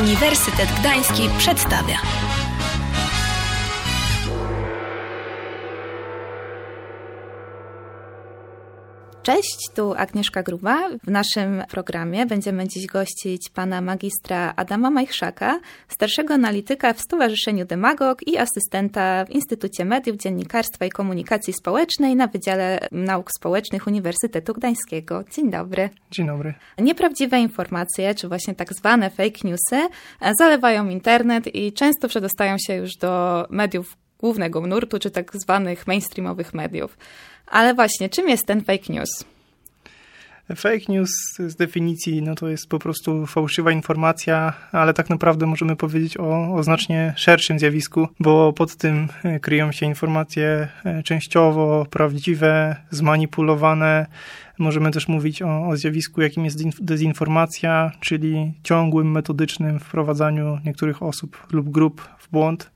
Uniwersytet Gdański przedstawia. Cześć, tu Agnieszka Gruba. W naszym programie będziemy dziś gościć pana magistra Adama Majchrzaka, starszego analityka w Stowarzyszeniu Demagog i asystenta w Instytucie Mediów, Dziennikarstwa i Komunikacji Społecznej na Wydziale Nauk Społecznych Uniwersytetu Gdańskiego. Dzień dobry. Dzień dobry. Nieprawdziwe informacje, czy właśnie tak zwane fake newsy, zalewają internet i często przedostają się już do mediów głównego nurtu, czy tak zwanych mainstreamowych mediów. Ale właśnie, czym jest ten fake news? Fake news z definicji to jest po prostu fałszywa informacja, ale tak naprawdę możemy powiedzieć o znacznie szerszym zjawisku, bo pod tym kryją się informacje częściowo prawdziwe, zmanipulowane. Możemy też mówić o zjawisku, jakim jest dezinformacja, czyli ciągłym, metodycznym wprowadzaniu niektórych osób lub grup w błąd.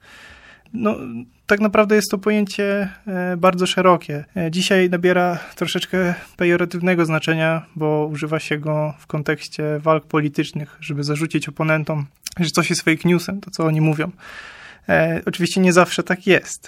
Tak naprawdę jest to pojęcie bardzo szerokie. Dzisiaj nabiera troszeczkę pejoratywnego znaczenia, bo używa się go w kontekście walk politycznych, żeby zarzucić oponentom, że coś jest fake newsem, to co oni mówią. Oczywiście nie zawsze tak jest,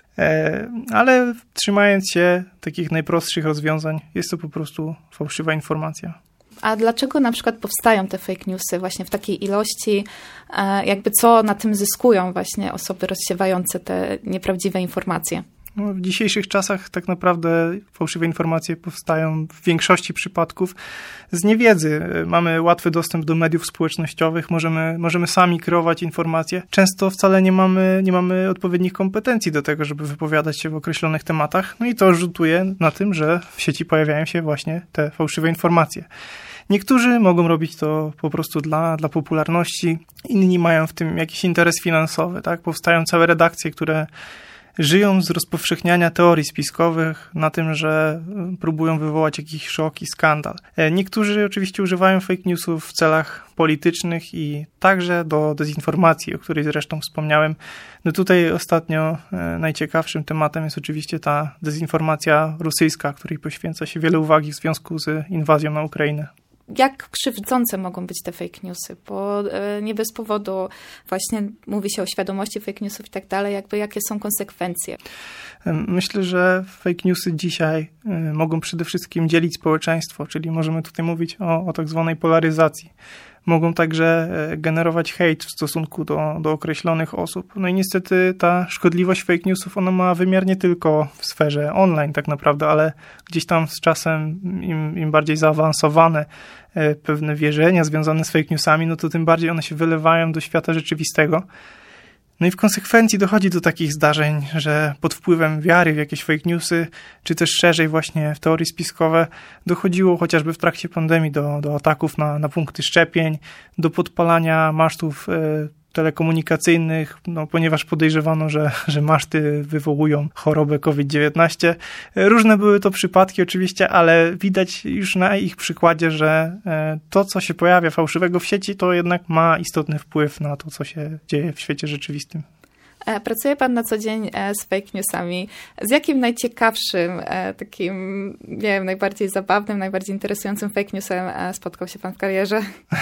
ale trzymając się takich najprostszych rozwiązań, jest to po prostu fałszywa informacja. A dlaczego na przykład powstają te fake newsy właśnie w takiej ilości? Jakby co na tym zyskują właśnie osoby rozsiewające te nieprawdziwe informacje? W dzisiejszych czasach tak naprawdę fałszywe informacje powstają w większości przypadków z niewiedzy. Mamy łatwy dostęp do mediów społecznościowych, możemy sami kreować informacje. Często wcale nie mamy odpowiednich kompetencji do tego, żeby wypowiadać się w określonych tematach. I to rzutuje na tym, że w sieci pojawiają się właśnie te fałszywe informacje. Niektórzy mogą robić to po prostu dla popularności, inni mają w tym jakiś interes finansowy, tak? Powstają całe redakcje, które żyją z rozpowszechniania teorii spiskowych na tym, że próbują wywołać jakiś szok i skandal. Niektórzy oczywiście używają fake newsów w celach politycznych i także do dezinformacji, o której zresztą wspomniałem. Tutaj ostatnio najciekawszym tematem jest oczywiście ta dezinformacja rosyjska, której poświęca się wiele uwagi w związku z inwazją na Ukrainę. Jak krzywdzące mogą być te fake newsy? Bo nie bez powodu właśnie mówi się o świadomości fake newsów i tak dalej. Jakie są konsekwencje? Myślę, że fake newsy dzisiaj mogą przede wszystkim dzielić społeczeństwo, czyli możemy tutaj mówić o tak zwanej polaryzacji. Mogą także generować hejt w stosunku do określonych osób. I niestety ta szkodliwość fake newsów, ona ma wymiar nie tylko w sferze online tak naprawdę, ale gdzieś tam z czasem im bardziej zaawansowane pewne wierzenia związane z fake newsami, to tym bardziej one się wylewają do świata rzeczywistego. I w konsekwencji dochodzi do takich zdarzeń, że pod wpływem wiary w jakieś fake newsy, czy też szerzej właśnie w teorie spiskowe, dochodziło chociażby w trakcie pandemii do ataków na punkty szczepień, do podpalania masztów telekomunikacyjnych, ponieważ podejrzewano, że maszty wywołują chorobę COVID-19. Różne były to przypadki oczywiście, ale widać już na ich przykładzie, że to, co się pojawia fałszywego w sieci, to jednak ma istotny wpływ na to, co się dzieje w świecie rzeczywistym. Pracuje pan na co dzień z fake newsami. Z jakim najciekawszym, takim, nie wiem, najbardziej zabawnym, najbardziej interesującym fake newsem spotkał się pan w karierze?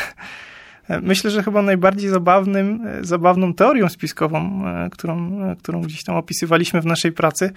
Myślę, że chyba najbardziej zabawną teorią spiskową, którą gdzieś tam opisywaliśmy w naszej pracy,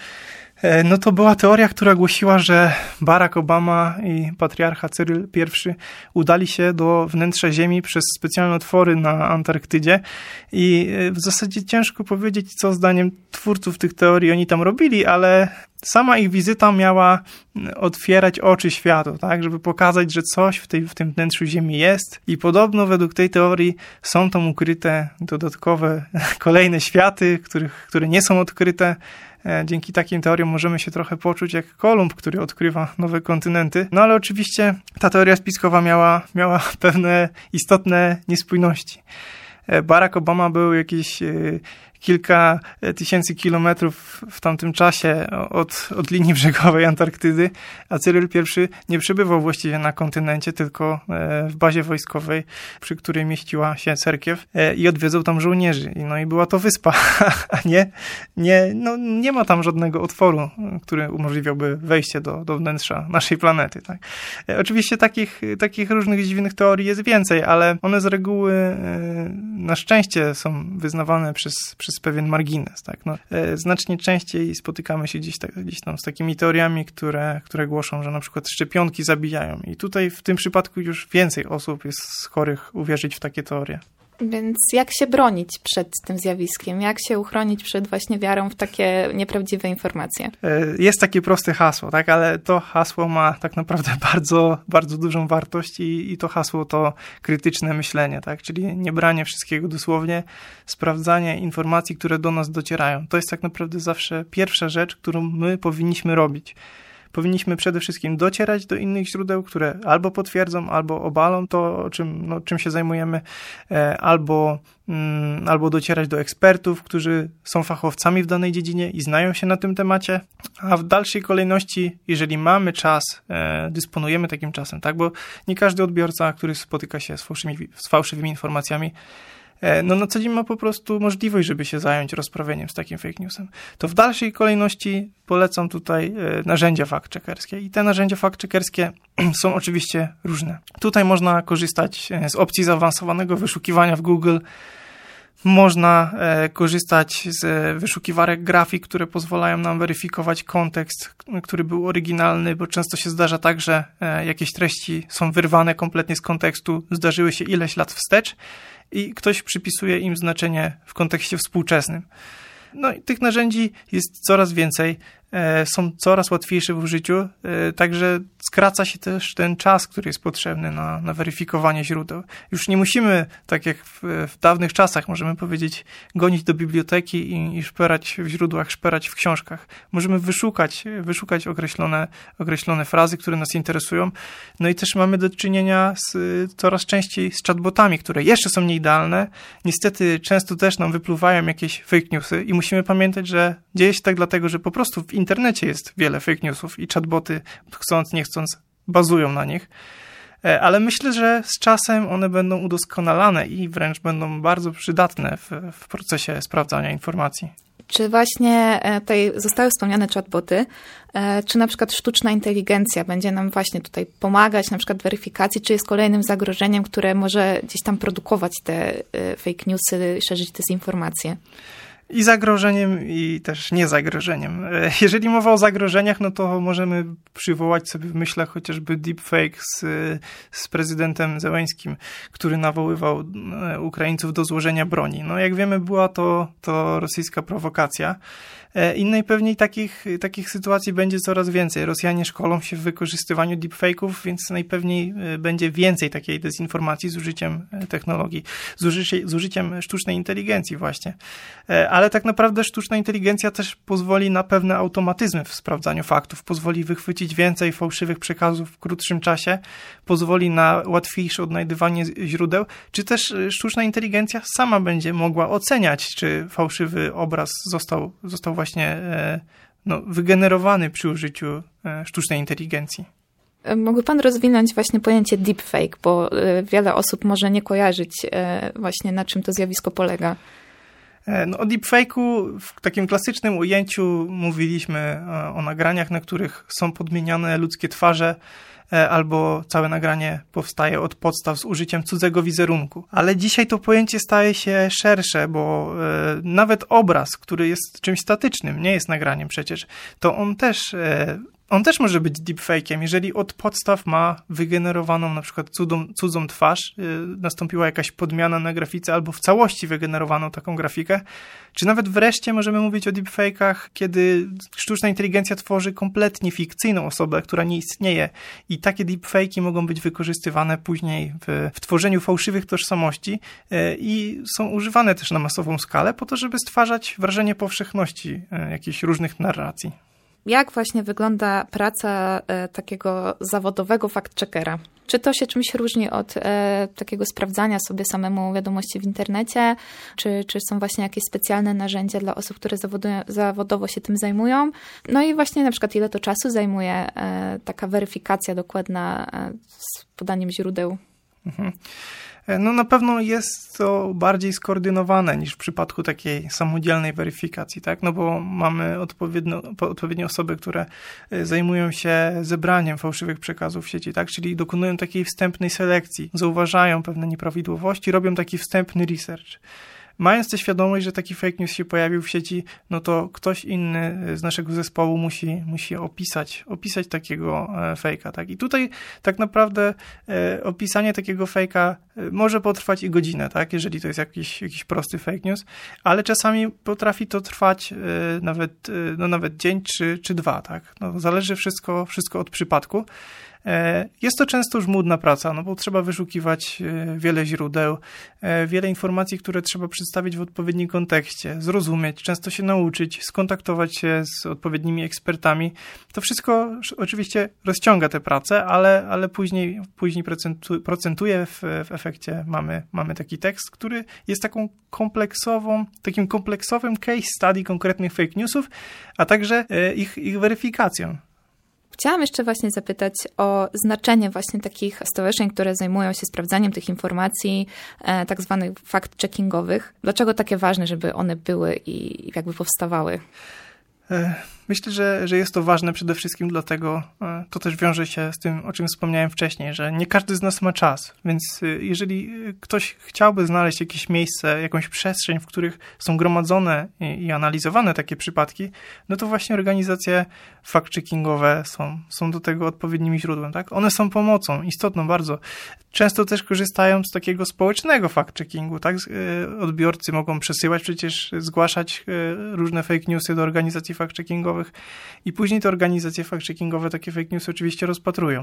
to była teoria, która głosiła, że Barack Obama i patriarcha Cyryl I udali się do wnętrza Ziemi przez specjalne otwory na Antarktydzie i w zasadzie ciężko powiedzieć, co zdaniem twórców tych teorii oni tam robili, ale sama ich wizyta miała otwierać oczy światu, tak, żeby pokazać, że coś w tym wnętrzu Ziemi jest i podobno według tej teorii są tam ukryte dodatkowe kolejne światy, które nie są odkryte. Dzięki takim teoriom możemy się trochę poczuć jak Kolumb, który odkrywa nowe kontynenty. Ale oczywiście ta teoria spiskowa miała pewne istotne niespójności. Barack Obama był jakieś kilka tysięcy kilometrów w tamtym czasie od linii brzegowej Antarktydy, a Cyryl I nie przebywał właściwie na kontynencie, tylko w bazie wojskowej, przy której mieściła się cerkiew i odwiedzał tam żołnierzy. No i była to wyspa, a nie ma tam żadnego otworu, który umożliwiałby wejście do wnętrza naszej planety. Tak? Oczywiście takich różnych dziwnych teorii jest więcej, ale one z reguły na szczęście są wyznawane przez pewien margines. Tak? No, znacznie częściej spotykamy się gdzieś tam z takimi teoriami, które głoszą, że na przykład szczepionki zabijają. I tutaj w tym przypadku już więcej osób jest chorych uwierzyć w takie teorie. Więc jak się bronić przed tym zjawiskiem? Jak się uchronić przed właśnie wiarą w takie nieprawdziwe informacje? Jest takie proste hasło, tak? Ale to hasło ma tak naprawdę bardzo, bardzo dużą wartość i to hasło to krytyczne myślenie, tak? Czyli nie branie wszystkiego dosłownie, sprawdzanie informacji, które do nas docierają. To jest tak naprawdę zawsze pierwsza rzecz, którą my powinniśmy robić. Powinniśmy przede wszystkim docierać do innych źródeł, które albo potwierdzą, albo obalą to, czym się zajmujemy, albo docierać do ekspertów, którzy są fachowcami w danej dziedzinie i znają się na tym temacie, a w dalszej kolejności, jeżeli mamy czas, dysponujemy takim czasem, tak, bo nie każdy odbiorca, który spotyka się z fałszywymi informacjami, na co dzień ma po prostu możliwość, żeby się zająć rozprawieniem z takim fake newsem. To w dalszej kolejności polecam tutaj narzędzia fact-checkerskie. I te narzędzia fact-checkerskie są oczywiście różne. Tutaj można korzystać z opcji zaawansowanego wyszukiwania w Google. Można korzystać z wyszukiwarek grafik, które pozwalają nam weryfikować kontekst, który był oryginalny, bo często się zdarza tak, że jakieś treści są wyrwane kompletnie z kontekstu, zdarzyły się ileś lat wstecz i ktoś przypisuje im znaczenie w kontekście współczesnym. No i tych narzędzi jest coraz więcej, są coraz łatwiejsze w użyciu, także skraca się też ten czas, który jest potrzebny na weryfikowanie źródeł. Już nie musimy, tak jak w dawnych czasach, możemy powiedzieć, gonić do biblioteki i szperać w źródłach, szperać w książkach. Możemy wyszukać określone frazy, które nas interesują. No i też mamy do czynienia coraz częściej z chatbotami, które jeszcze są nieidealne. Niestety często też nam wypływają jakieś fake newsy i musimy pamiętać, że dzieje się tak dlatego, że po prostu w internecie jest wiele fake newsów i chatboty, chcąc nie chcąc, bazują na nich. Ale myślę, że z czasem one będą udoskonalane i wręcz będą bardzo przydatne w procesie sprawdzania informacji. Czy właśnie tutaj zostały wspomniane chatboty, czy na przykład sztuczna inteligencja będzie nam właśnie tutaj pomagać, na przykład w weryfikacji, czy jest kolejnym zagrożeniem, które może gdzieś tam produkować te fake newsy, szerzyć dezinformacje? I zagrożeniem, i też nie zagrożeniem. Jeżeli mowa o zagrożeniach, no to możemy przywołać sobie w myślach chociażby deepfake z prezydentem Zełeńskim, który nawoływał Ukraińców do złożenia broni. No jak wiemy, była to rosyjska prowokacja. I najpewniej takich sytuacji będzie coraz więcej. Rosjanie szkolą się w wykorzystywaniu deepfake'ów, więc najpewniej będzie więcej takiej dezinformacji z użyciem technologii, z użyciem sztucznej inteligencji właśnie. Ale tak naprawdę sztuczna inteligencja też pozwoli na pewne automatyzmy w sprawdzaniu faktów, pozwoli wychwycić więcej fałszywych przekazów w krótszym czasie, pozwoli na łatwiejsze odnajdywanie źródeł, czy też sztuczna inteligencja sama będzie mogła oceniać, czy fałszywy obraz został właśnie wygenerowany przy użyciu sztucznej inteligencji. Mógłby pan rozwinąć właśnie pojęcie deepfake, bo wiele osób może nie kojarzyć właśnie na czym to zjawisko polega. O deepfake'u w takim klasycznym ujęciu mówiliśmy o nagraniach, na których są podmieniane ludzkie twarze, albo całe nagranie powstaje od podstaw z użyciem cudzego wizerunku. Ale dzisiaj to pojęcie staje się szersze, bo nawet obraz, który jest czymś statycznym, nie jest nagraniem przecież, to on też może być deepfake'iem, jeżeli od podstaw ma wygenerowaną na przykład cudzą twarz, nastąpiła jakaś podmiana na grafice albo w całości wygenerowaną taką grafikę, czy nawet wreszcie możemy mówić o deepfake'ach, kiedy sztuczna inteligencja tworzy kompletnie fikcyjną osobę, która nie istnieje i takie deepfake'i mogą być wykorzystywane później w tworzeniu fałszywych tożsamości i są używane też na masową skalę po to, żeby stwarzać wrażenie powszechności jakichś różnych narracji. Jak właśnie wygląda praca takiego zawodowego fact-checkera? Czy to się czymś różni od takiego sprawdzania sobie samemu wiadomości w internecie? Czy są właśnie jakieś specjalne narzędzia dla osób, które zawodowo się tym zajmują? No i właśnie na przykład ile to czasu zajmuje taka weryfikacja dokładna z podaniem źródeł? No na pewno jest to bardziej skoordynowane niż w przypadku takiej samodzielnej weryfikacji, tak? No bo mamy odpowiednie osoby, które zajmują się zebraniem fałszywych przekazów w sieci, tak? Czyli dokonują takiej wstępnej selekcji, zauważają pewne nieprawidłowości, robią taki wstępny research. Mając tę świadomość, że taki fake news się pojawił w sieci, no to ktoś inny z naszego zespołu musi opisać takiego fejka, tak? I tutaj tak naprawdę opisanie takiego fejka może potrwać i godzinę, tak? Jeżeli to jest jakiś prosty fake news, ale czasami potrafi to trwać nawet dzień czy dwa, tak? No, zależy wszystko od przypadku. Jest to często żmudna praca, no bo trzeba wyszukiwać wiele źródeł, wiele informacji, które trzeba przedstawić w odpowiednim kontekście, zrozumieć, często się nauczyć, skontaktować się z odpowiednimi ekspertami. To wszystko oczywiście rozciąga tę pracę, ale później procentuje. W efekcie mamy taki tekst, który jest takim kompleksowym case study konkretnych fake newsów, a także ich weryfikacją. Chciałam jeszcze właśnie zapytać o znaczenie właśnie takich stowarzyszeń, które zajmują się sprawdzaniem tych informacji, tak zwanych fact-checkingowych. Dlaczego takie ważne, żeby one były i jakby powstawały? Myślę, że jest to ważne przede wszystkim dlatego, to też wiąże się z tym, o czym wspomniałem wcześniej, że nie każdy z nas ma czas, więc jeżeli ktoś chciałby znaleźć jakieś miejsce, jakąś przestrzeń, w których są gromadzone i analizowane takie przypadki, no to właśnie organizacje fact-checkingowe są do tego odpowiednim źródłem, tak? One są pomocą, istotną bardzo. Często też korzystają z takiego społecznego fact-checkingu, tak? Odbiorcy mogą przesyłać, przecież zgłaszać różne fake newsy do organizacji fact-checkingowych i później te organizacje fact-checkingowe takie fake newsy oczywiście rozpatrują.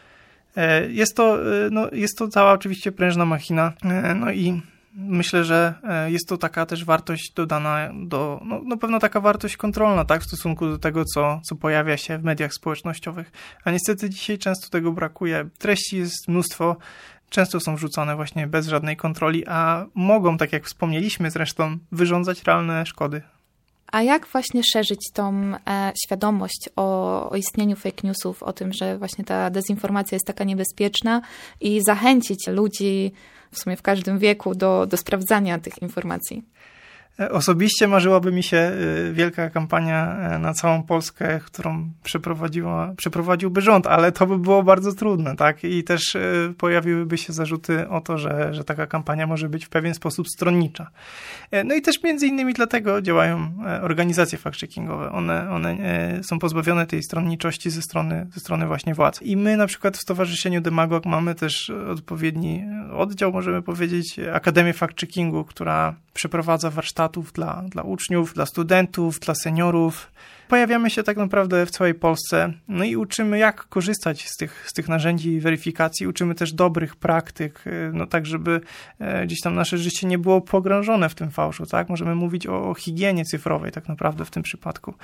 Jest to cała oczywiście prężna machina, no i myślę, że jest to taka też wartość dodana pewno taka wartość kontrolna, tak, w stosunku do tego, co pojawia się w mediach społecznościowych. A niestety dzisiaj często tego brakuje. Treści jest mnóstwo, często są wrzucane właśnie bez żadnej kontroli, a mogą, tak jak wspomnieliśmy zresztą, wyrządzać realne szkody. A jak właśnie szerzyć tą świadomość o istnieniu fake newsów, o tym, że właśnie ta dezinformacja jest taka niebezpieczna i zachęcić ludzi w sumie w każdym wieku do sprawdzania tych informacji? Osobiście marzyłaby mi się wielka kampania na całą Polskę, którą przeprowadziłby rząd, ale to by było bardzo trudne, tak? I też pojawiłyby się zarzuty o to, że taka kampania może być w pewien sposób stronnicza. No i też między innymi dlatego działają organizacje fact-checkingowe. One są pozbawione tej stronniczości ze strony właśnie władz. I my na przykład w Stowarzyszeniu Demagog mamy też odpowiedni oddział, możemy powiedzieć, Akademię Fact-checkingu, która przeprowadza warsztatów dla uczniów, dla studentów, dla seniorów. Pojawiamy się tak naprawdę w całej Polsce, no i uczymy, jak korzystać z tych narzędzi weryfikacji, uczymy też dobrych praktyk, no tak, żeby gdzieś tam nasze życie nie było pogrążone w tym fałszu, tak? Możemy mówić o higienie cyfrowej tak naprawdę w tym przypadku.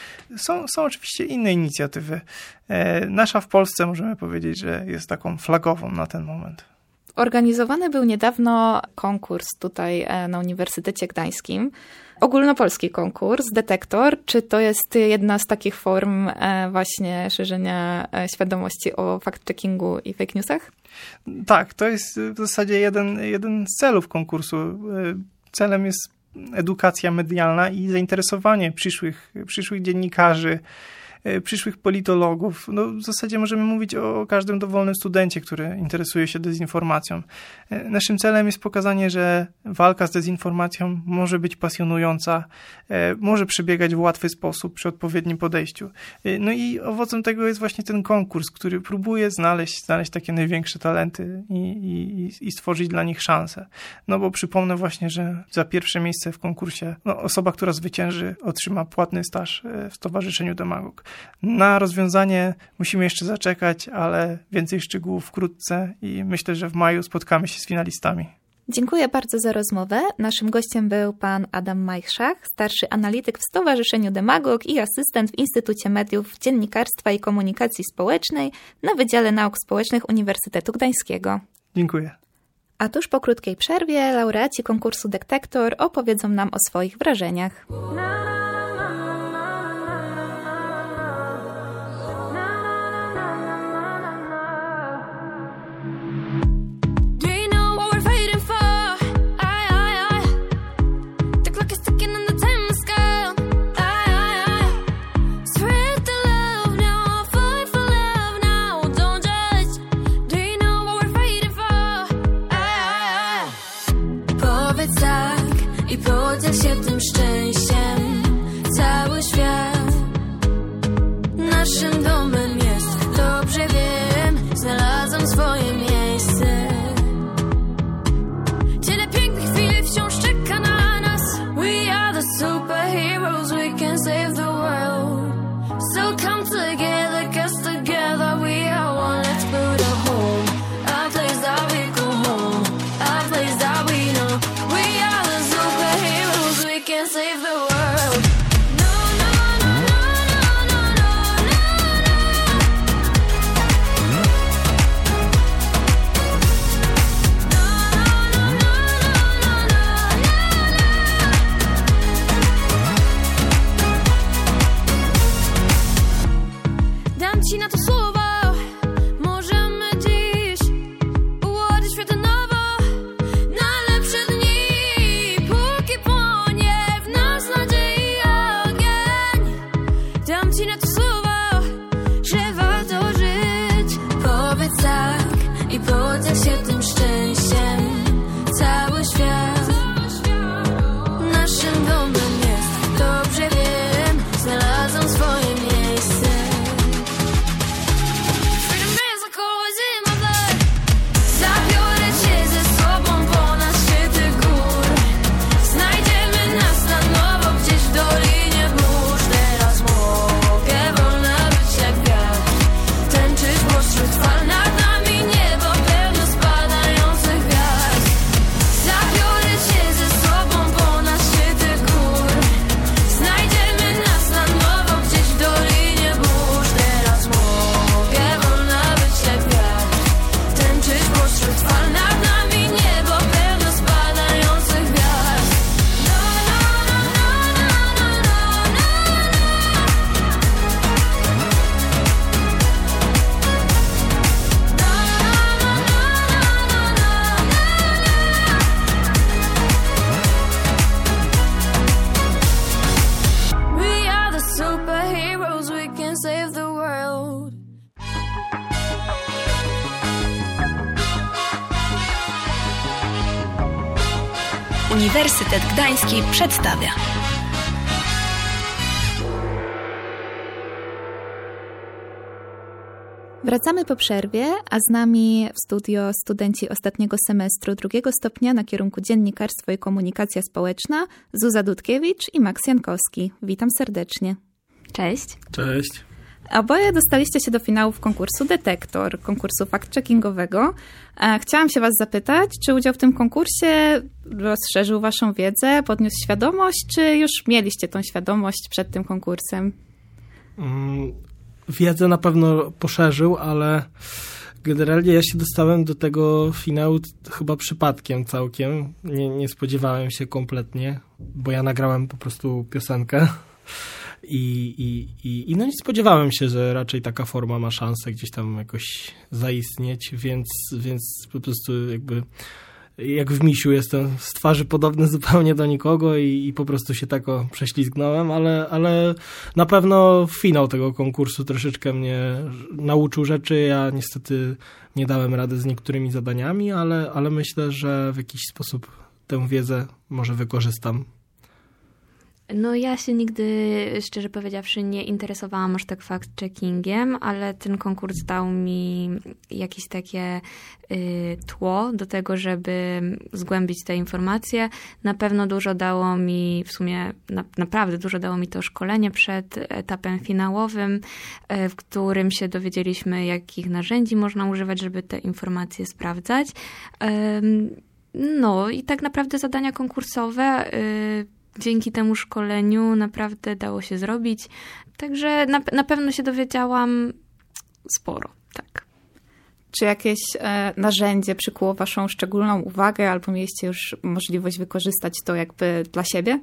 Są oczywiście inne inicjatywy. Nasza w Polsce możemy powiedzieć, że jest taką flagową na ten moment. Organizowany był niedawno konkurs tutaj na Uniwersytecie Gdańskim. Ogólnopolski konkurs, Detektor. Czy to jest jedna z takich form właśnie szerzenia świadomości o fact-checkingu i fake newsach? Tak, to jest w zasadzie jeden z celów konkursu. Celem jest edukacja medialna i zainteresowanie przyszłych dziennikarzy, przyszłych politologów. No, w zasadzie możemy mówić o każdym dowolnym studencie, który interesuje się dezinformacją. Naszym celem jest pokazanie, że walka z dezinformacją może być pasjonująca, może przebiegać w łatwy sposób przy odpowiednim podejściu. No i owocem tego jest właśnie ten konkurs, który próbuje znaleźć takie największe talenty i stworzyć dla nich szansę. No bo przypomnę właśnie, że za pierwsze miejsce w konkursie osoba, która zwycięży, otrzyma płatny staż w Stowarzyszeniu Demagog. Na rozwiązanie musimy jeszcze zaczekać, ale więcej szczegółów wkrótce i myślę, że w maju spotkamy się z finalistami. Dziękuję bardzo za rozmowę. Naszym gościem był pan Adam Majchrzak, starszy analityk w Stowarzyszeniu Demagog i asystent w Instytucie Mediów, Dziennikarstwa i Komunikacji Społecznej na Wydziale Nauk Społecznych Uniwersytetu Gdańskiego. Dziękuję. A tuż po krótkiej przerwie laureaci konkursu Detektor opowiedzą nam o swoich wrażeniach. Się tym szczęściem cały świat naszym domem jest. Dobrze wiem, znalazłam swoje miejsce. Tyle pięknych chwil wciąż czeka na nas. We are the superheroes, we can save the world. So come together, 'cause together we are one. Let's build a home, a place that we go home, a place that we know. We are the superheroes, we can save the world. No, no, no, no, no, no, no, no. No, no, no, no, no, no. Dam ci na to słowo. Możemy dziś ułożyć świat na nowo, na lepsze dni, póki płonie w nas nadziei ogień. Dam ci na to słowo, że warto żyć. Powiedz tak i podziel się tym szczęściem. Cały świat naszym domem jest. Dobrze wiem, znalazłam swoje miejsce. Freedom is like always in my blood. Zabiorę cię ze sobą ponad szczyty gór. Znajdziemy nas na nowo gdzieś w dolinie burz. Teraz mogę wolna być jak wiatr. Tańczyć pośród fal, nad nami niebo pełne spadających gwiazd. Zabiorę cię ze sobą ponad szczyty gór. Znajdziemy nas na nowo gdzieś w dolinie burz. Teraz mogę wolna być jak wiatr. Tańczyć pośród fal, nad nami niebo pełne spadających gwiazd. No, no, no, no, no, no, no, no. We are the superheroes, we can save the world. Uniwersytet Gdański przedstawia. Wracamy po przerwie, a z nami w studio studenci ostatniego semestru drugiego stopnia na kierunku Dziennikarstwo i Komunikacja Społeczna, Zuza Dudkiewicz i Max Jankowski. Witam serdecznie. Cześć. Cześć. Oboje dostaliście się do finałów konkursu Detektor, konkursu fact-checkingowego. Chciałam się was zapytać, czy udział w tym konkursie rozszerzył waszą wiedzę, podniósł świadomość, czy już mieliście tą świadomość przed tym konkursem? Wiedzę na pewno poszerzył, ale generalnie ja się dostałem do tego finału chyba przypadkiem całkiem. Nie spodziewałem się kompletnie, bo ja nagrałem po prostu piosenkę i no nie spodziewałem się, że raczej taka forma ma szansę gdzieś tam jakoś zaistnieć, więc po prostu jakby jak w misiu jestem z twarzy podobny zupełnie do nikogo i po prostu się tak prześlizgnąłem, ale na pewno finał tego konkursu troszeczkę mnie nauczył rzeczy. Ja niestety nie dałem rady z niektórymi zadaniami, ale myślę, że w jakiś sposób tę wiedzę może wykorzystam. No ja się nigdy, szczerze powiedziawszy, nie interesowałam aż tak fact-checkingiem, ale ten kurs dał mi jakieś takie tło do tego, żeby zgłębić te informacje. Na pewno dużo dało mi, w sumie naprawdę dużo dało mi to szkolenie przed etapem finałowym, w którym się dowiedzieliśmy, jakich narzędzi można używać, żeby te informacje sprawdzać. No i tak naprawdę zadania konkursowe dzięki temu szkoleniu naprawdę dało się zrobić. Także na pewno się dowiedziałam sporo, tak. Czy jakieś narzędzie przykuło waszą szczególną uwagę, albo mieliście już możliwość wykorzystać to jakby dla siebie?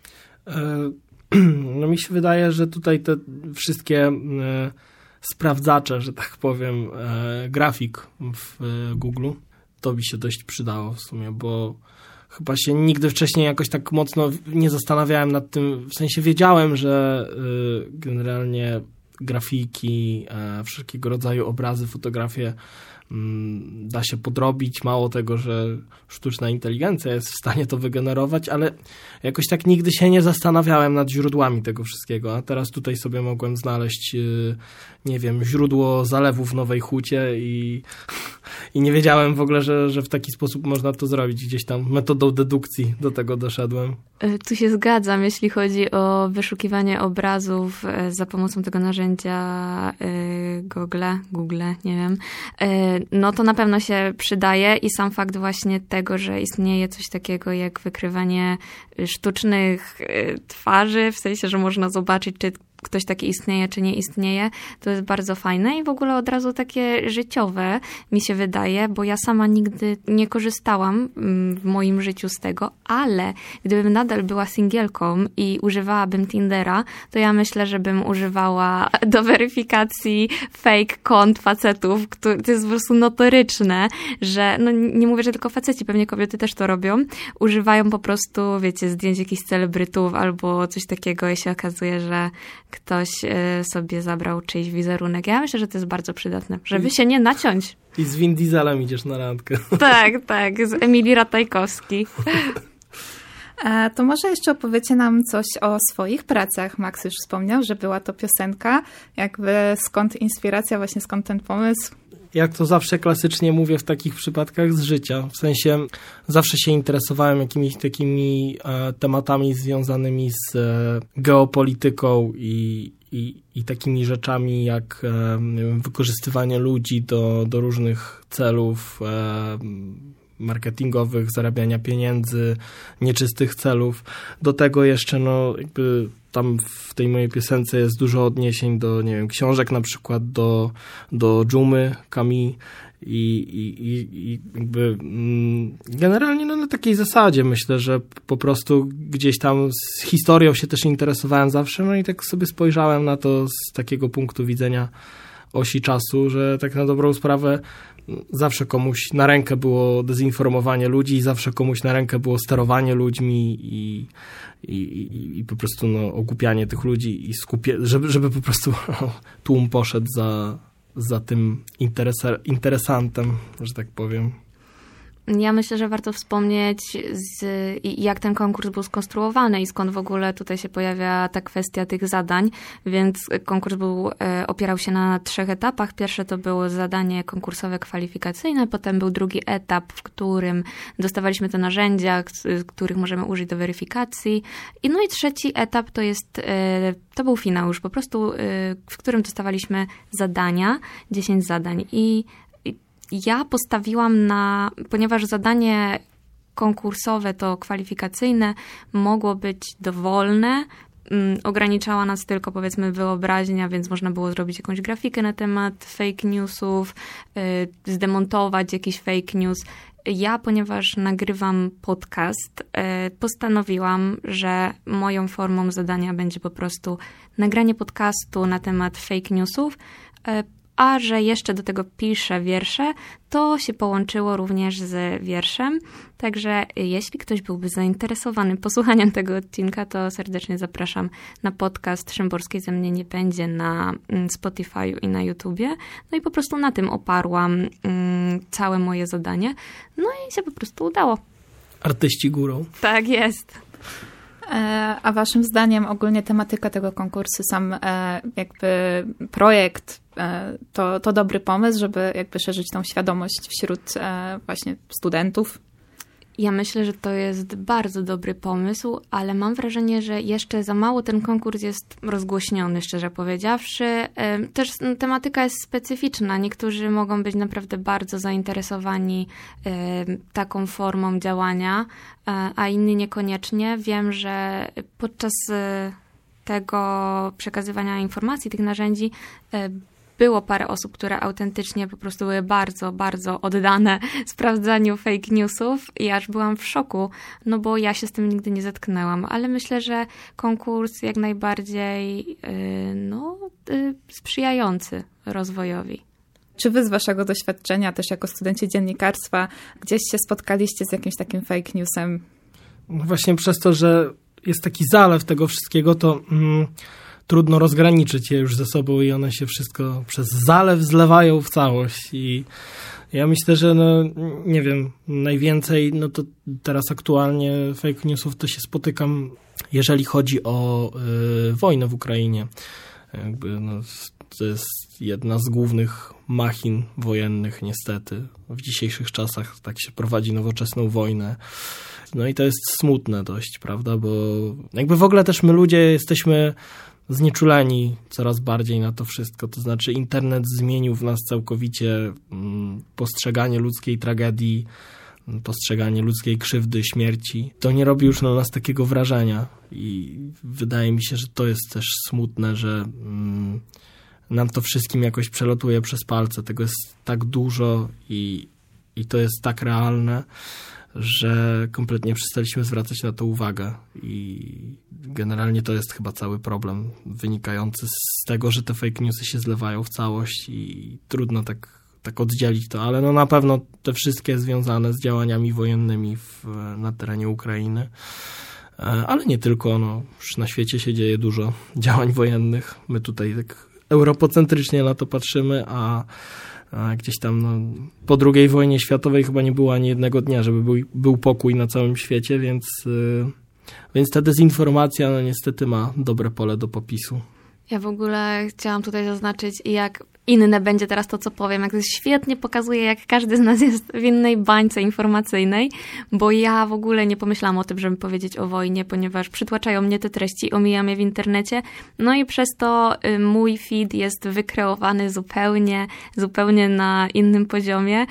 No mi się wydaje, że tutaj te wszystkie sprawdzacze, że tak powiem, grafik w Google, to mi się dość przydało w sumie, bo chyba się nigdy wcześniej jakoś tak mocno nie zastanawiałem nad tym, w sensie wiedziałem, że generalnie grafiki, wszelkiego rodzaju obrazy, fotografie da się podrobić. Mało tego, że sztuczna inteligencja jest w stanie to wygenerować, ale jakoś tak nigdy się nie zastanawiałem nad źródłami tego wszystkiego, a teraz tutaj sobie mogłem znaleźć, nie wiem, źródło zalewu w Nowej Hucie i nie wiedziałem w ogóle, że w taki sposób można to zrobić. Gdzieś tam metodą dedukcji do tego doszedłem. Tu się zgadzam, jeśli chodzi o wyszukiwanie obrazów za pomocą tego narzędzia Google, nie wiem. No to na pewno się przydaje i sam fakt właśnie tego, że istnieje coś takiego jak wykrywanie sztucznych twarzy, w sensie, że można zobaczyć, czy ktoś taki istnieje, czy nie istnieje, to jest bardzo fajne i w ogóle od razu takie życiowe mi się wydaje, bo ja sama nigdy nie korzystałam w moim życiu z tego, ale gdybym nadal była singielką i używałabym Tindera, to ja myślę, że bym używała do weryfikacji fake kont facetów, to jest po prostu notoryczne, że, no nie mówię, że tylko faceci, pewnie kobiety też to robią, używają po prostu, wiecie, zdjęć jakichś celebrytów albo coś takiego i się okazuje, że ktoś sobie zabrał czyjś wizerunek. Ja myślę, że to jest bardzo przydatne, żeby się nie naciąć. I z Vin Dieselem idziesz na randkę. Tak, z Emilii Ratajkowskiej. To może jeszcze opowiecie nam coś o swoich pracach. Max już wspomniał, że była to piosenka. Jakby skąd inspiracja, właśnie skąd ten pomysł? Jak to zawsze klasycznie mówię w takich przypadkach, z życia. W sensie zawsze się interesowałem jakimiś takimi tematami związanymi z geopolityką i takimi rzeczami jak wykorzystywanie ludzi do różnych celów marketingowych, zarabiania pieniędzy, nieczystych celów. Do tego jeszcze, no jakby tam w tej mojej piosence jest dużo odniesień do, nie wiem, książek na przykład, do Dżumy, Camus i jakby generalnie no, na takiej zasadzie myślę, że po prostu gdzieś tam z historią się też interesowałem zawsze, no i tak sobie spojrzałem na to z takiego punktu widzenia osi czasu, że tak na dobrą sprawę zawsze komuś na rękę było dezinformowanie ludzi, zawsze komuś na rękę było sterowanie ludźmi i po prostu no, ogłupianie tych ludzi i żeby po prostu tłum poszedł za tym interesantem, że tak powiem. Ja myślę, że warto wspomnieć, jak ten konkurs był skonstruowany i skąd w ogóle tutaj się pojawia ta kwestia tych zadań. Więc konkurs opierał się na 3 etapach. Pierwsze to było zadanie konkursowe kwalifikacyjne, potem był drugi etap, w którym dostawaliśmy te narzędzia, których możemy użyć do weryfikacji. No i trzeci etap to był finał już po prostu, w którym dostawaliśmy zadania, 10 zadań. I ja postawiłam ponieważ zadanie konkursowe to kwalifikacyjne mogło być dowolne, ograniczała nas tylko powiedzmy wyobraźnia, więc można było zrobić jakąś grafikę na temat fake newsów, zdemontować jakiś fake news. Ja, ponieważ nagrywam podcast, postanowiłam, że moją formą zadania będzie po prostu nagranie podcastu na temat fake newsów, a że jeszcze do tego piszę wiersze, to się połączyło również z wierszem. Także jeśli ktoś byłby zainteresowany posłuchaniem tego odcinka, to serdecznie zapraszam na podcast Szymborskiej ze mnie nie będzie na Spotify i na YouTubie. No i po prostu na tym oparłam całe moje zadanie. No i się po prostu udało. Artyści górą. Tak jest. A waszym zdaniem ogólnie tematyka tego konkursu, sam jakby projekt, to dobry pomysł, żeby jakby szerzyć tą świadomość wśród właśnie studentów? Ja myślę, że to jest bardzo dobry pomysł, ale mam wrażenie, że jeszcze za mało ten konkurs jest rozgłośniony, szczerze powiedziawszy. Też tematyka jest specyficzna. Niektórzy mogą być naprawdę bardzo zainteresowani taką formą działania, a inni niekoniecznie. Wiem, że podczas tego przekazywania informacji, tych narzędzi, było parę osób, które autentycznie po prostu były bardzo, bardzo oddane sprawdzaniu fake newsów i aż byłam w szoku, no bo ja się z tym nigdy nie zetknęłam, ale myślę, że konkurs jak najbardziej sprzyjający rozwojowi. Czy wy z waszego doświadczenia, też jako studenci dziennikarstwa, gdzieś się spotkaliście z jakimś takim fake newsem? No właśnie przez to, że jest taki zalew tego wszystkiego, to trudno rozgraniczyć je już ze sobą i one się wszystko przez zalew zlewają w całość. I ja myślę, że nie wiem, najwięcej, to teraz aktualnie fake newsów to się spotykam, jeżeli chodzi o wojnę w Ukrainie. To jest jedna z głównych machin wojennych niestety. W dzisiejszych czasach tak się prowadzi nowoczesną wojnę. No i to jest smutne dość, prawda, bo jakby w ogóle też my ludzie jesteśmy znieczuleni coraz bardziej na to wszystko. To znaczy internet zmienił w nas całkowicie postrzeganie ludzkiej tragedii, postrzeganie ludzkiej krzywdy, śmierci. To nie robi już na nas takiego wrażenia i wydaje mi się, że to jest też smutne, że nam to wszystkim jakoś przelatuje przez palce. Tego jest tak dużo i to jest tak realne, że kompletnie przestaliśmy zwracać na to uwagę i generalnie to jest chyba cały problem wynikający z tego, że te fake newsy się zlewają w całość i trudno tak oddzielić to, ale na pewno te wszystkie związane z działaniami wojennymi na terenie Ukrainy, ale nie tylko, już na świecie się dzieje dużo działań wojennych. My tutaj tak europocentrycznie na to patrzymy, a gdzieś tam po II wojnie światowej chyba nie było ani jednego dnia, żeby był pokój na całym świecie, więc ta dezinformacja niestety ma dobre pole do popisu. Ja w ogóle chciałam tutaj zaznaczyć, jak inne będzie teraz to, co powiem, jak to świetnie pokazuje, jak każdy z nas jest w innej bańce informacyjnej, bo ja w ogóle nie pomyślałam o tym, żeby powiedzieć o wojnie, ponieważ przytłaczają mnie te treści, omijam je w internecie, no i przez to mój feed jest wykreowany zupełnie na innym poziomie.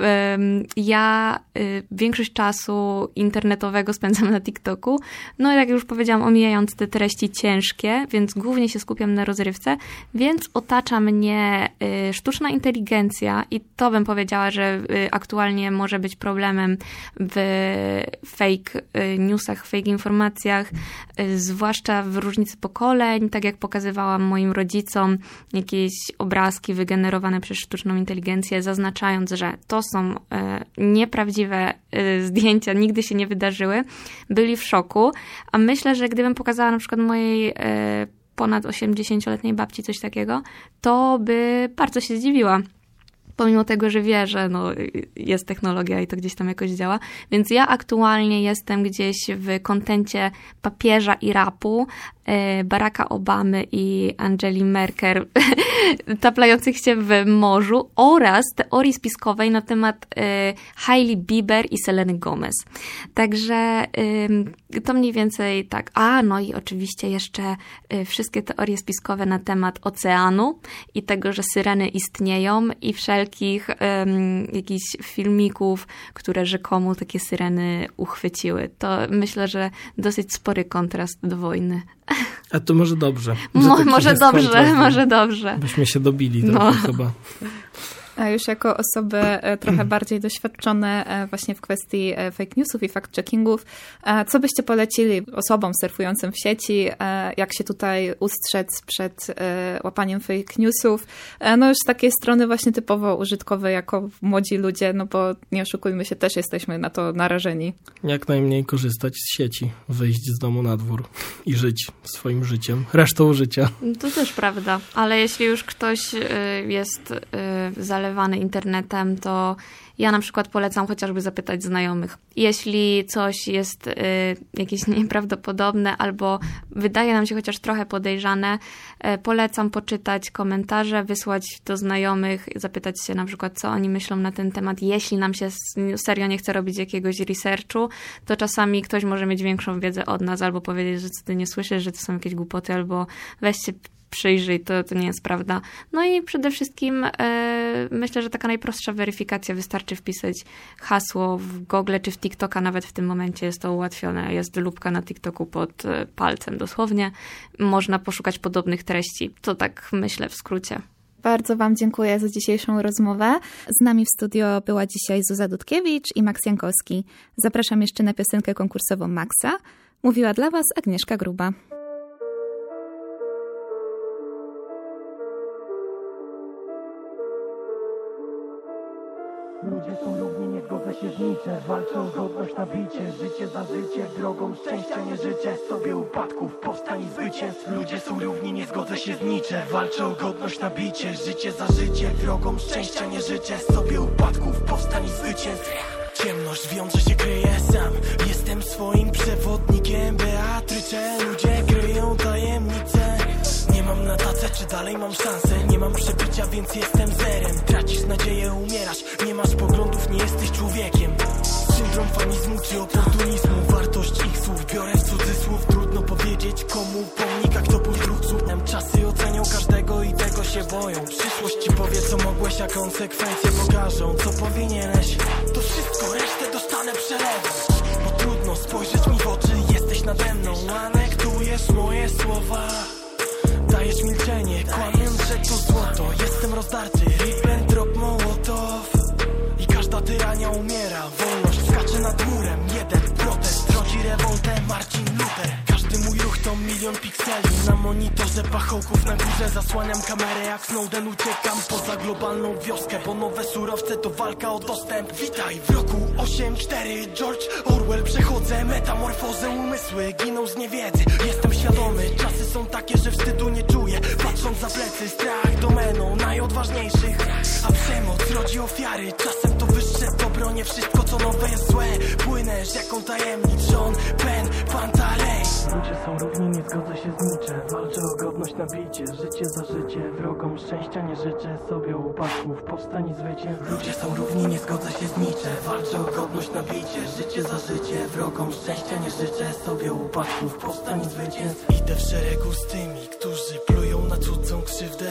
Ja większość czasu internetowego spędzam na TikToku, no i jak już powiedziałam, omijając te treści ciężkie, więc głównie się skupiam na rozrywce, więc otacza mnie sztuczna inteligencja i to bym powiedziała, że aktualnie może być problemem w fake newsach, fake informacjach, zwłaszcza w różnicy pokoleń, tak jak pokazywałam moim rodzicom jakieś obrazki wygenerowane przez sztuczną inteligencję, zaznaczając, że to są nieprawdziwe zdjęcia, nigdy się nie wydarzyły, byli w szoku, a myślę, że gdybym pokazała na przykład mojej ponad 80-letniej babci coś takiego, to by bardzo się zdziwiła. Pomimo tego, że wie, że jest technologia i to gdzieś tam jakoś działa. Więc ja aktualnie jestem gdzieś w kontencie papieża i rapu, Baracka Obamy i Angeli Merkel taplających się w morzu oraz teorii spiskowej na temat Hailey Bieber i Seleny Gomez. Także to mniej więcej tak. No i oczywiście jeszcze wszystkie teorie spiskowe na temat oceanu i tego, że syreny istnieją i wszelkich jakichś filmików, które rzekomo takie syreny uchwyciły. To myślę, że dosyć spory kontrast do wojny. A to może dobrze. Może dobrze. Byśmy się dobili trochę chyba. A już jako osoby trochę bardziej doświadczone właśnie w kwestii fake newsów i fact-checkingów, co byście polecili osobom surfującym w sieci, jak się tutaj ustrzec przed łapaniem fake newsów? Już z takiej strony właśnie typowo użytkowej, jako młodzi ludzie, bo nie oszukujmy się, też jesteśmy na to narażeni. Jak najmniej korzystać z sieci, wyjść z domu na dwór i żyć swoim życiem, resztą życia. To też prawda, ale jeśli już ktoś jest zależny zalewany internetem, to ja na przykład polecam chociażby zapytać znajomych. Jeśli coś jest jakieś nieprawdopodobne albo wydaje nam się chociaż trochę podejrzane, polecam poczytać komentarze, wysłać do znajomych, zapytać się na przykład, co oni myślą na ten temat. Jeśli nam się serio nie chce robić jakiegoś researchu, to czasami ktoś może mieć większą wiedzę od nas albo powiedzieć, że ty nie słyszysz, że to są jakieś głupoty, albo weź się przyjrzyj, to nie jest prawda. No i przede wszystkim myślę, że taka najprostsza weryfikacja, wystarczy wpisać hasło w Google czy w TikToka, nawet w tym momencie jest to ułatwione, jest lupka na TikToku pod palcem dosłownie. Można poszukać podobnych treści. To tak myślę w skrócie. Bardzo Wam dziękuję za dzisiejszą rozmowę. Z nami w studio była dzisiaj Zuza Dudkiewicz i Max Jankowski. Zapraszam jeszcze na piosenkę konkursową Maxa. Mówiła dla Was Agnieszka Gruba. Ludzie są równi, nie zgodzę się z niczym. Walczą o godność na bicie, życie za życie. Drogą szczęścia nie życzę sobie upadków, powstań i zwycięstw. Ludzie są równi, nie zgodzę się z niczym. Walczą o godność na bicie, życie za życie. Drogą szczęścia nie życzę sobie upadków, powstań i zwycięstw. Ciemność wiem, że się kryje sam. Jestem swoim przewodnikiem, Beatrycze. Ludzie kryją tajemnice. Nie mam na tacę, czy dalej mam szansę. Nie mam przebicia, więc jestem zerem. Tracisz nadzieję, umierasz. Nie masz poglądów, nie jesteś człowiekiem. Syndrom fanizmu czy oportunizmu. Wartość ich słów biorę w cudzysłów. Trudno powiedzieć komu pomnika, kto później nam czasy ocenią każdego i tego się boją. Przyszłość ci powie, co mogłeś, a konsekwencje pokażą, co powinieneś. To wszystko, resztę dostanę przelewem. Bo trudno spojrzeć mi w oczy, jesteś nade mną. Anektujesz moje słowa. Dajesz milczenie, kłamię, że to złoto. Jestem rozdarty, Ribbentrop, Mołotow. I każda tyrania umiera. Wolność skacze nad murem. Jeden protest rodzi rewoltę, Marcin Luther. Każdy mój ruch to milion pikseli. Na monitorze pachołków na górze zasłaniam kamerę jak Snowden. Uciekam poza globalną wioskę, bo nowe surowce to walka o dostęp. Witaj w roku 8-4, George Orwell. Przechodzę metamorfozę, umysły giną z niewiedzy. Jestem świadomy, czasy są takie, że wstydu nie czuję. Patrząc za plecy, strach domeną najodważniejszych. A przemoc rodzi ofiary, czasem to wyższe dobro. Nie wszystko co nowe jest złe. Płynę rzeką tajemnic, John Penn, Pantalej. Ludzie są równi, nie zgodzę się z niczym. Walczę o godność na bicie, życie za życie. Wrogom szczęścia nie życzę sobie upadków, powstań i zwycięstw. Ludzie są równi, nie zgodzę się z niczym. Walczę o godność na bicie, życie za życie. Wrogom szczęścia nie życzę sobie upadków, powstań i zwycięstw. Idę w szeregu z tymi, którzy plują na cudzą krzywdę.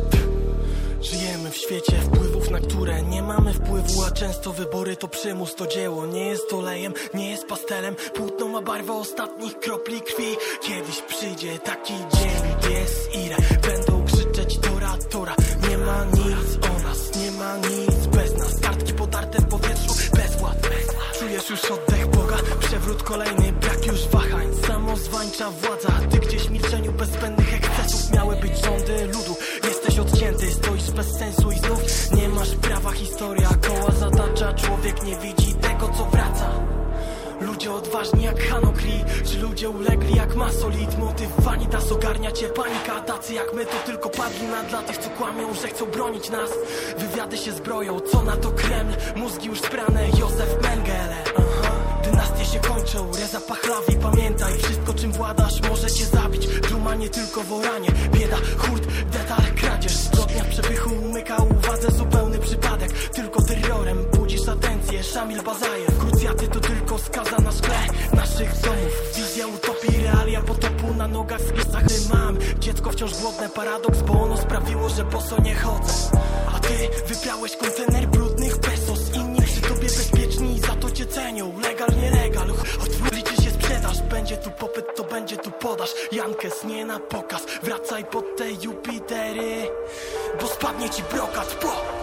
Żyjemy w świecie wpływów, na które nie mamy wpływu, a często wybory to przymus, to dzieło. Nie jest olejem, nie jest pastelem. Płótno ma barwę ostatnich kropli krwi. Kiedyś przyjdzie taki dzień, jest ire. Będą krzyczeć tora, tora. Nie ma nic o nas, nie ma nic bez nas. Kartki podarte w powietrzu, bezwład. Czujesz już oddech Boga, przewrót kolejny, brak już wahań. Samozwańcza władza, ty gdzieś w milczeniu bez zbędnych ekscesów. Miały być rządy ludu, jesteś odcięty, stoisz bez sensu i znów nie masz prawa. Historia koła zatacza, człowiek nie widzi tego co wraca. Ludzie odważni jak Hanokli, czy ludzie ulegli jak Masolit. Motyw vanitas ogarnia cię panika, tacy jak my to tylko padli na dla tych co kłamią, że chcą bronić nas. Wywiady się zbroją, co na to Kreml, mózgi już sprane, Józef Mengele. Dynastie się kończą, Reza Pahlavi, pamiętaj, wszystko czym władasz może cię zabić. Duma nie tylko w Oranie, bieda, hurt, detal, kradzież. Zbrodnia w przepychu umyka uwadze, zupełny przypadek. Tylko terrorem budzisz atencję, Szamil Bazajew. Krucjaty to tylko skaza na szkle naszych domów. Wizja utopii, realia potopu, na nogach z piesachy mam. Dziecko wciąż głodne, paradoks, bo ono sprawiło, że boso nie chodzę. A ty wybrałeś kontener brudnych pesos. Inni przy tobie bezpieczni i za to cię cenią. Legal, nielegal, liczy się sprzedaż. Będzie tu popyt, to będzie tu podaż. Jankes nie na pokaz, wracaj pod te Jupitery, bo spadnie ci brokat, po.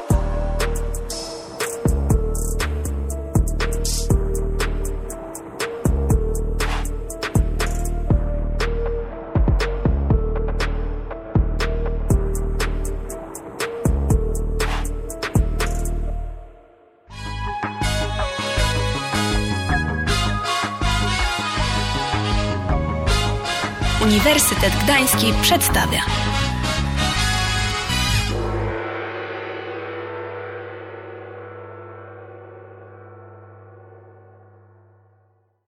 Uniwersytet Gdański przedstawia.